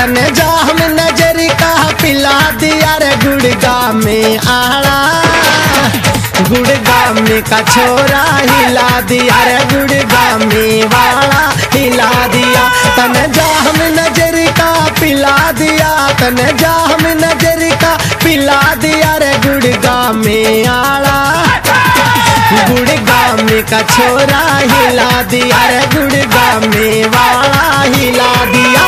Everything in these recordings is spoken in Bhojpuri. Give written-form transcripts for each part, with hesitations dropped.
तन जाम नजर का पिला दिया रे गुड़गांव में आड़ा, गुड़गांव में का छोरा हिला दिया रे गुड़गांव में वाला हिला दिया। तन जाम नजर का पिला दिया, तन जाम नजर का पिला दिया रे गुड़गांव में आड़ा, गुड़गांव में का छोरा हिला दिया रे गुड़गांव में वाला हिला दिया।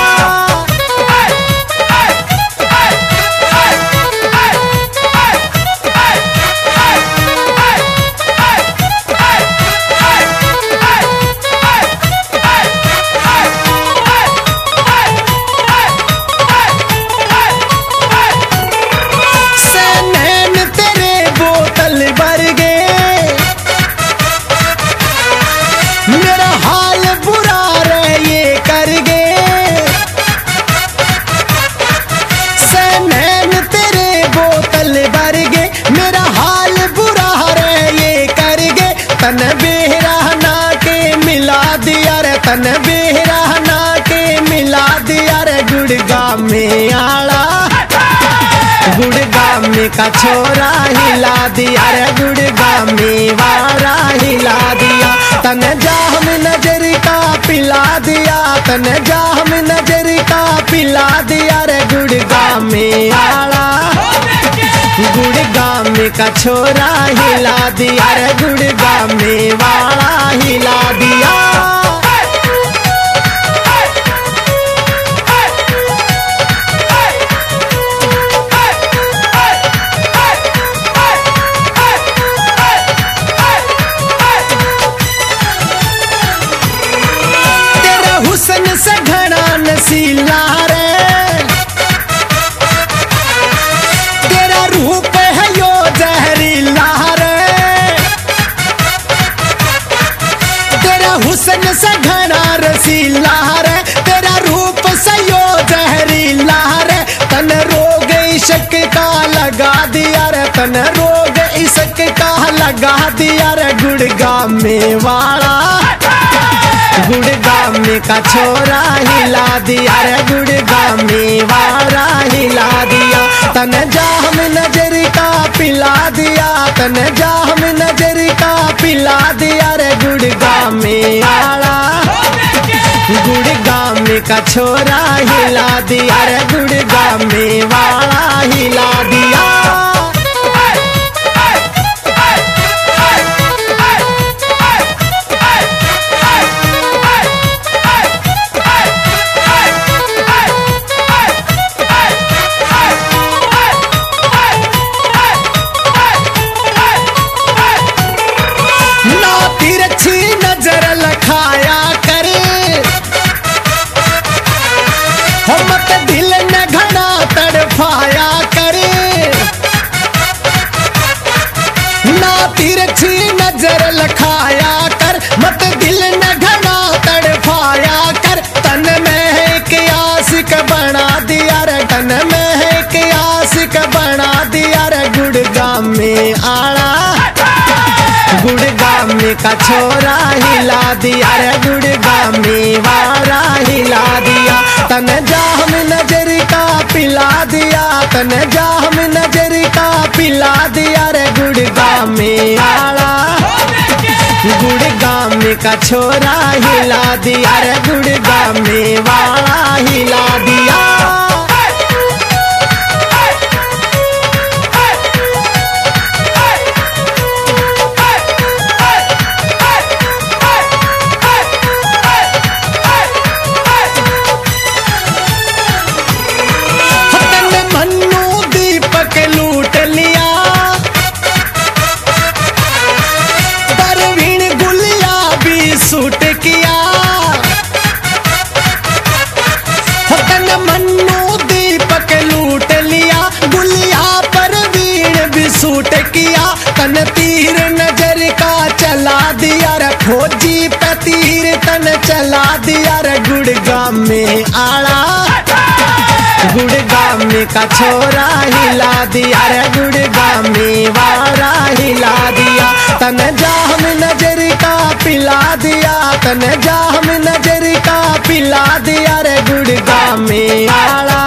तन बेहराना के मिला दिया रे, तन बेहराना के मिला दिया रे गुड़गांव में आड़ा, गुड़गांव में का छोरा हिला दिया रे गुड़गांव में वारा हिला दिया। तन जाम नजर का पिला दिया, तन जाम नजर का पिला दिया रे गुड़गांव में आड़ा, गुड़गांव में का छोरा हिला दिया रे गुड़गांव में वाला हिला दिया। तेरा हुस्न से घना नसीला रे, रूप है यो जहरीला रे, तेरा हुस्न से घना रसीला रे, तेरा रूप से यो जहरीला रे। तन रोग इश्क का लगा दिया रे, तन रोग इश्क का लगा दिया रे गुड़गांव में वाला, गुड़गांव में का छोरा हिला दिया रे गुड़गांव में वाला हिला दिया। तन जाम नजर का पिला दिया, तन जाम नजर का पिला दिया रे गुड़गांव में आड़ा, गुड़गांव में का छोरा हिला दिया रे गुड़गांव में वाला हिला दिया। तिरछी नजर लखाया करे, मत दिल न घना तड़फाया करे, ना तिरछी नजर लखाया कर, मत दिल न घना तड़फाया कर। तन में एक आशिक बना दिया रे, तन में एक आशिक बना दिया रे गुड़गांव में आड़ा, गुड़गांव में का छोरा हिला दिया रे गुड़गांव में वारा हिला दिया। तन जाम नजर का पिला दिया, तन जाम नजर का पिला दिया रे गुड़गांव में आड़ा, गुड़गांव में का छोरा हिला दिया रे गुड़गांव में वाला हिला दिया। लूट लिया परवीन गुलिया भी सूट किया, तन मन्नू दीपक लूट लिया, गुलिया परवीन भी सूट किया। तन तीर नजर का चला दिया रे फौजी पे तीर, तन चला दिया रे गुड़गांव में आड़ा, गुड़गांव में का छोरा हिला दिया रे गुड़गांव में वारा हिला दिया। तन जाम नजर का पिला हिला दिया, तन जाम नजर का पिला दिया रे गुड़गांव में आड़ा,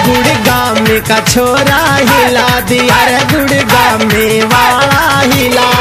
गुड़गांव का छोरा हिला दिया रे गुड़गांव में वाला हिला